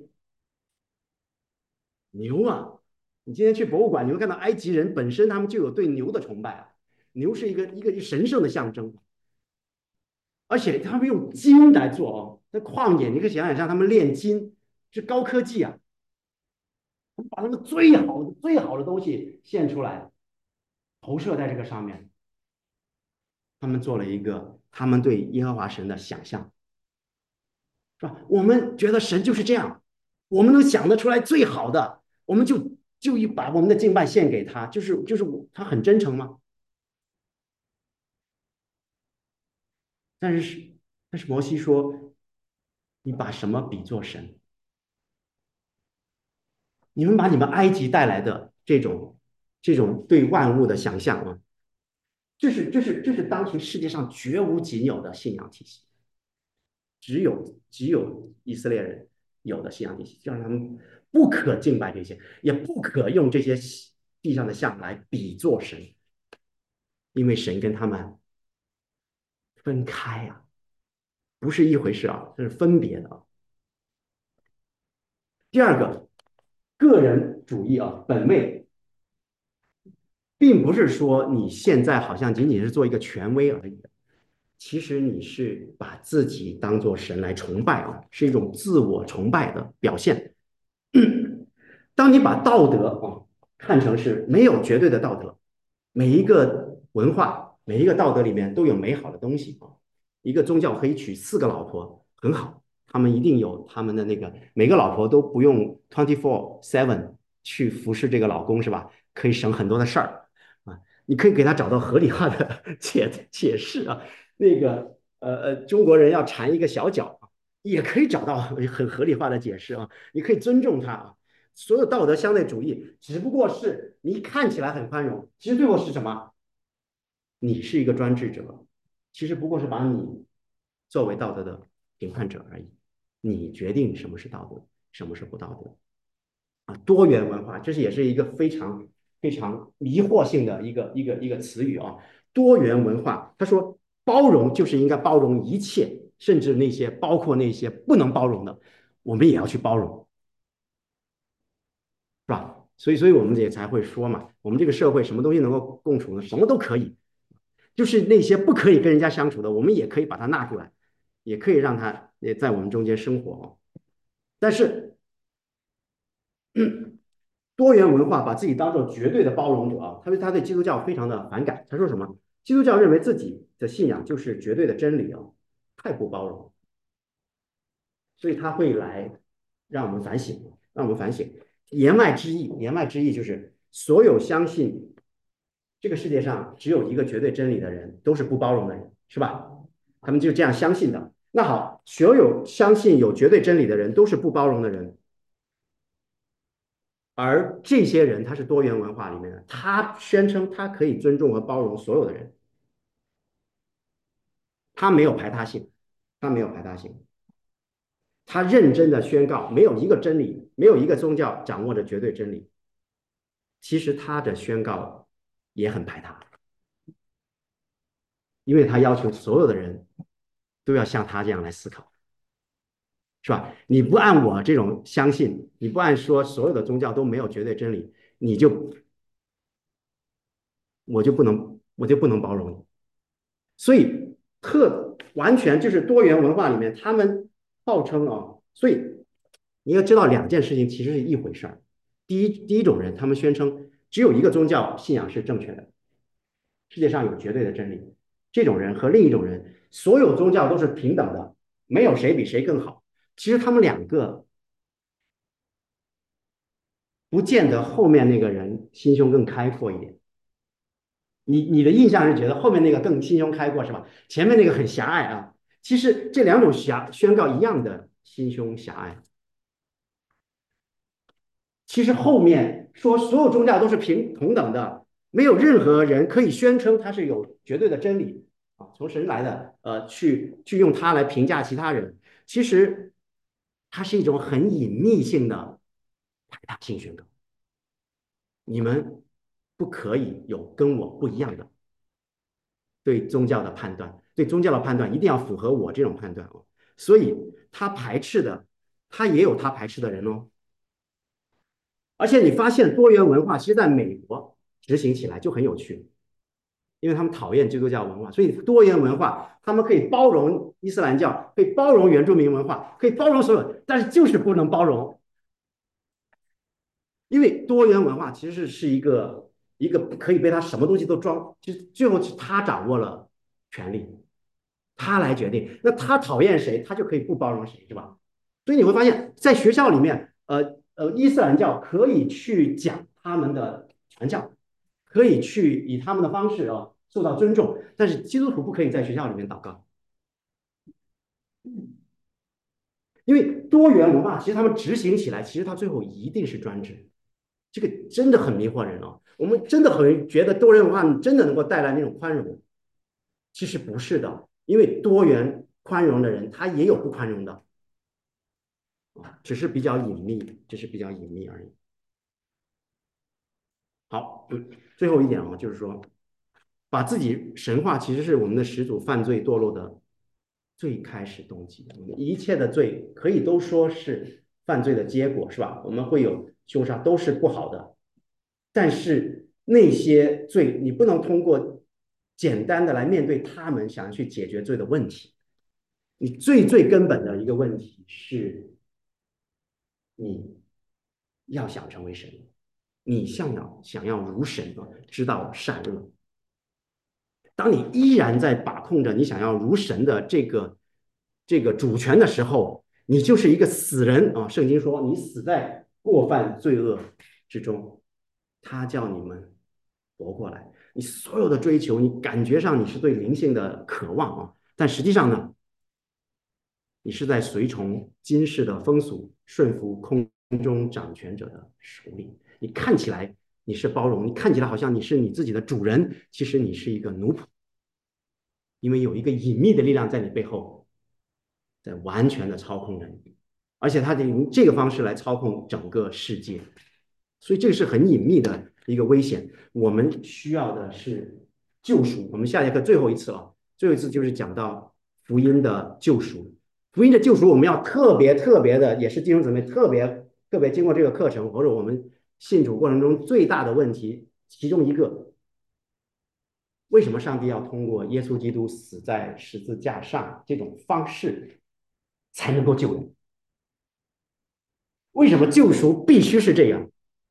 牛啊！你今天去博物馆，你会看到埃及人本身他们就有对牛的崇拜啊，牛是一个一个神圣的象征，而且他们用金来做哦，在旷野，你可以想想像他们炼金是高科技啊，把他们最好的最好的东西献出来，投射在这个上面，他们做了一个他们对耶和华神的想象，是吧？我们觉得神就是这样，我们能想得出来最好的，我们就就一把我们的敬拜献给他，就是就是他很真诚吗？但是但是摩西说，你把什么比作神？你们把你们埃及带来的这种这种对万物的想象啊，这是这是这是当时世界上绝无仅有的信仰体系，只有只有以色列人有的信仰体系，就让他们不可敬拜这些，也不可用这些地上的像来比作神，因为神跟他们分开啊，不是一回事啊，这是分别的啊。第二个，个人主义啊，本位，并不是说你现在好像仅仅是做一个权威而已，其实你是把自己当做神来崇拜啊，是一种自我崇拜的表现。当你把道德啊看成是没有绝对的道德，每一个文化、每一个道德里面都有美好的东西啊。一个宗教可以娶四个老婆，很好，他们一定有他们的那个，每个老婆都不用 twenty four seven 去服侍这个老公，是吧？可以省很多的事儿啊。你可以给他找到合理化的解解释啊。那个呃呃，中国人要缠一个小脚，也可以找到很合理化的解释啊。你可以尊重他啊。所有道德相对主义只不过是你看起来很宽容，其实最后是什么？你是一个专制者，其实不过是把你作为道德的评判者而已。你决定什么是道德，什么是不道德啊？多元文化，这是也是一个非常非常迷惑性的一个一个一个词语啊。多元文化，他说包容就是应该包容一切，甚至那些包括那些不能包容的，我们也要去包容。是吧？所以，所以我们也才会说嘛，我们这个社会什么东西能够共处呢？什么都可以，就是那些不可以跟人家相处的，我们也可以把它纳出来。 也可以让他也在我们中间生活。但是，嗯，多元文化把自己当做绝对的包容者啊，他对他对基督教非常的反感。他说什么？基督教认为自己的信仰就是绝对的真理啊，太不包容，所以他会来让我们反省，让我们反省。言外之意，言外之意就是所有相信这个世界上只有一个绝对真理的人，都是不包容的人，是吧？他们就这样相信的。那好，所有相信有绝对真理的人都是不包容的人，而这些人他是多元文化里面的，他宣称他可以尊重和包容所有的人，他没有排他性，他没有排他性，他认真的宣告，没有一个真理，没有一个宗教掌握着绝对真理。其实他的宣告也很排他，因为他要求所有的人都要像他这样来思考，是吧？你不按我这种相信，你不按说所有的宗教都没有绝对真理，你就我就不能我就不能包容你。所以特完全就是多元文化里面，他们号称啊，所以你要知道两件事情其实是一回事儿。第一，第一种人，他们宣称只有一个宗教信仰是正确的，世界上有绝对的真理。这种人和另一种人，所有宗教都是平等的，没有谁比谁更好。其实他们两个不见得后面那个人心胸更开阔一点。你你的印象是觉得后面那个更心胸开阔是吧？前面那个很狭隘啊。其实这两种狭宣告一样的心胸狭隘。其实后面说所有宗教都是平同等的，没有任何人可以宣称它是有绝对的真理啊，从神来的，呃，去去用它来评价其他人。其实它是一种很隐秘性的排他性宣告。你们不可以有跟我不一样的对宗教的判断，对宗教的判断一定要符合我这种判断哦。所以他排斥的，他也有他排斥的人哦。而且你发现多元文化其实在美国执行起来就很有趣，因为他们讨厌基督教文化，所以多元文化他们可以包容伊斯兰教，可以包容原住民文化，可以包容所有，但是就是不能包容，因为多元文化其实是是一个一个可以被他什么东西都装，就最后是他掌握了权力，他来决定。那他讨厌谁，他就可以不包容谁，是吧？所以你会发现在学校里面，呃呃，伊斯兰教可以去讲他们的传教，可以去以他们的方式啊受到尊重，但是基督徒不可以在学校里面祷告，因为多元文化其实他们执行起来，其实他最后一定是专制。这个真的很迷惑人哦。我们真的很觉得多元文化真的能够带来那种宽容，其实不是的，因为多元宽容的人他也有不宽容的，只是比较隐秘，只是比较隐秘而已。好，嗯，最后一点啊，就是说，把自己神化，其实是我们的始祖犯罪堕落的最开始动机。我们一切的罪可以都说是犯罪的结果，是吧？我们会有凶杀，都是不好的。但是那些罪，你不能通过简单的来面对他们，想去解决罪的问题。你最最根本的一个问题是，你要想成为神，你想要想要如神啊，知道善恶。当你依然在把控着你想要如神的这个这个主权的时候，你就是一个死人啊！圣经说你死在过犯罪恶之中，他叫你们活过来。你所有的追求，你感觉上你是对灵性的渴望啊，但实际上呢，你是在随从今世的风俗，顺服空中掌权者的手里。你看起来你是包容，你看起来好像你是你自己的主人，其实你是一个奴仆，因为有一个隐秘的力量在你背后，在完全的操控着你，而且他得用这个方式来操控整个世界，所以这个是很隐秘的一个危险。我们需要的是救赎。我们下节课最后一次了，最后一次就是讲到福音的救赎。福音的救赎，我们要特别特别的，也是弟兄姊妹特别特别经过这个课程或者我们信主过程中最大的问题，其中一个为什么上帝要通过耶稣基督死在十字架上这种方式才能够救人？为什么救赎必须是这样？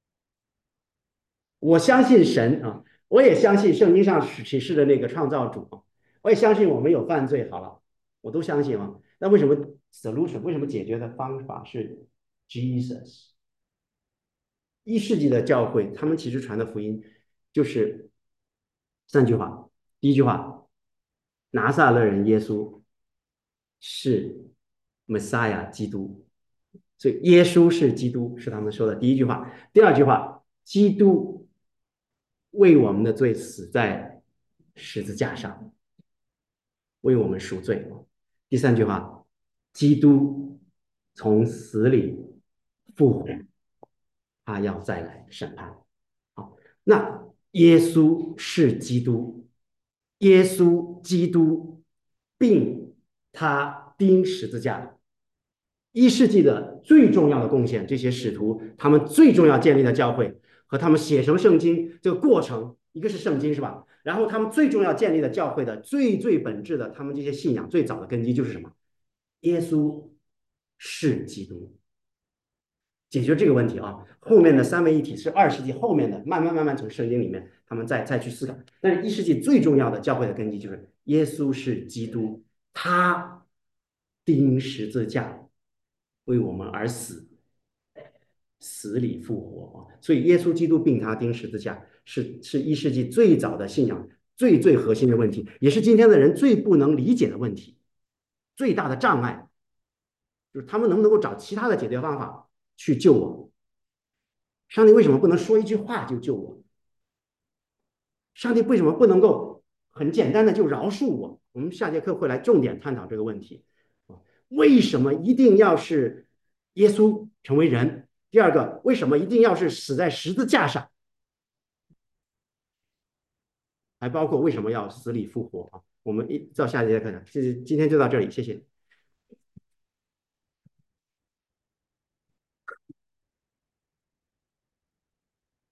我相信神啊，我也相信圣经上启示的那个创造主，我也相信我们有犯罪，好了，我都相信啊。那为什么 solution 为什么解决的方法是 Jesus？一世纪的教会，他们其实传的福音就是三句话。第一句话，拿撒勒人耶稣是 Messiah 基督，所以耶稣是基督，是他们说的第一句话。第二句话，基督为我们的罪死在十字架上，为我们赎罪。第三句话，基督从死里复活，他要再来审判。好，那耶稣是基督，耶稣基督并他钉十字架。一世纪的最重要的贡献，这些使徒他们最重要建立的教会和他们写成圣经这个过程，一个是圣经是吧？然后他们最重要建立的教会的最最本质的，他们这些信仰最早的根基就是什么？耶稣是基督。解决这个问题啊，后面的三位一体是二世纪后面的，慢慢慢慢从圣经里面他们再再去思考。但是一世纪最重要的教会的根基就是耶稣是基督，他钉十字架为我们而死，死里复活啊！所以耶稣基督并他钉十字架是是一世纪最早的信仰最最核心的问题，也是今天的人最不能理解的问题，最大的障碍就是他们能不能够找其他的解决方法去救我？上帝为什么不能说一句话就救我？上帝为什么不能够很简单的就饶恕我？我们下节课会来重点探讨这个问题。为什么一定要是耶稣成为人？第二个，为什么一定要是死在十字架上？还包括为什么要死里复活啊？我们一到下节课呢，今今天就到这里，谢谢。